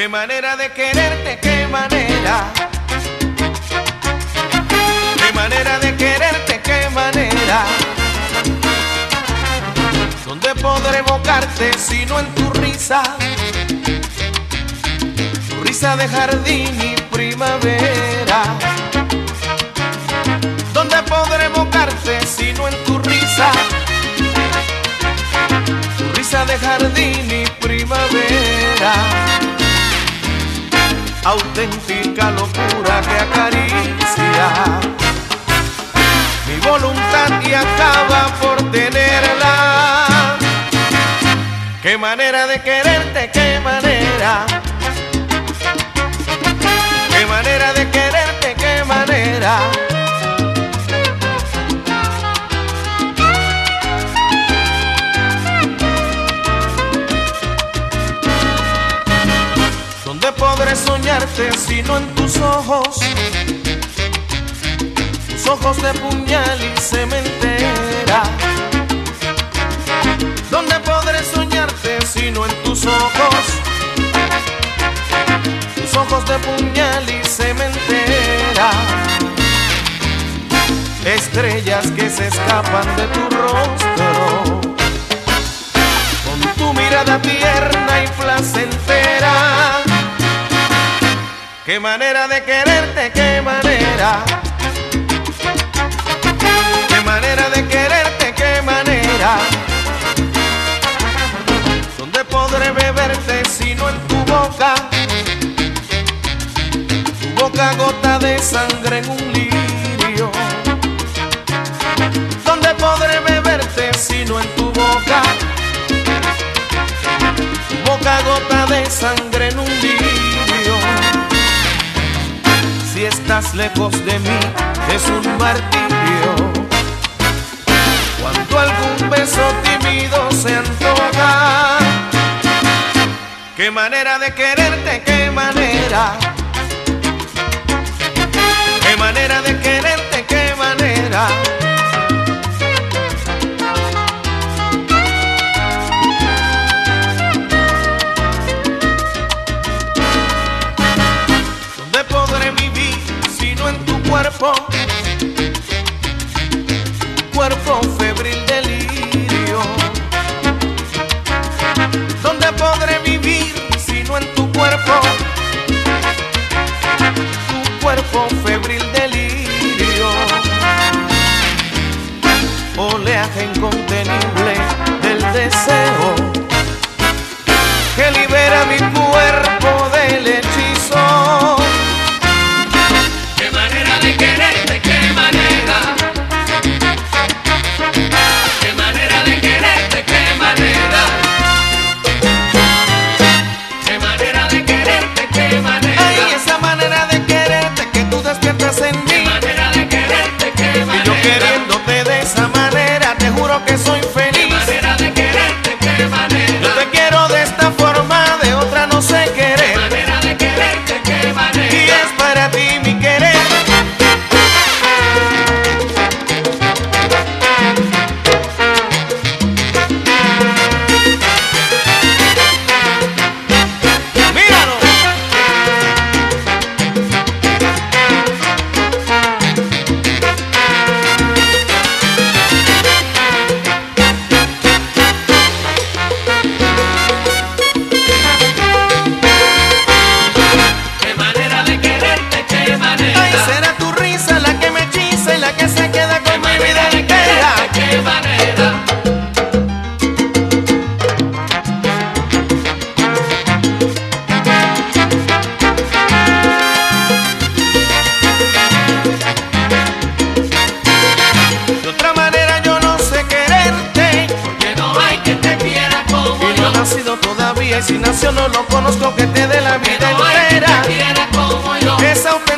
Qué manera de quererte, qué manera. Qué manera de quererte, qué manera. ¿Dónde podré evocarte sino en tu risa? Tu risa de jardín y primavera. ¿Dónde podré evocarte sino en tu risa? Tu risa de jardín y primavera. Auténtica locura que acaricia mi voluntad y acaba por tenerla. Qué manera de quererte, qué manera. Qué manera de quererte, qué manera. ¿Dónde podré soñarte sino en tus ojos? Tus ojos de puñal y cementera. ¿Dónde podré soñarte sino en tus ojos? Tus ojos de puñal y cementera. Estrellas que se escapan de tu rostro, con tu mirada tierna y placentera. Qué manera de quererte, qué manera. Qué manera de quererte, qué manera. ¿Dónde podré beberte sino en tu boca? Tu boca gota de sangre en un lirio. ¿Dónde podré beberte sino en tu boca? Tu boca gota de sangre en un lirio. Si estás lejos de mí es un martirio. Cuando algún beso tímido se antoja. Qué manera de quererte, qué manera. Qué manera de quererte, qué manera. ¿Dónde podré vivir sino en tu cuerpo? Cuerpo febril delirio. ¿Dónde podré vivir sino en tu cuerpo? Tu cuerpo febril delirio. Oleaje incontenible del deseo que libera mi cuerpo del hechizo. Qué manera de quererte, qué manera. Qué manera de quererte, qué manera. Qué manera de quererte, qué manera. Ay, esa manera de quererte que tú despiertas en mí. Qué manera de quererte, qué manera. Y yo queriéndote de esa manera, te juro que soy Qué feliz. manera de quererte, qué manera. Yo te quiero de esta forma, de otra no sé Qué querer. manera de quererte, qué manera. Y es para ti mi querer. Míralo. Qué manera de quererte, qué manera. Ay, será tu risa la que me hechiza y la que se queda Qué con mi vida manera de entera. quererte, qué manera. De otra manera yo no sé quererte. Que no hay quien te quiera como Y no yo. ha nacido todavía y si nació no lo conozco que te dé la Que vida no hay quien entera. te quiera como yo. Esa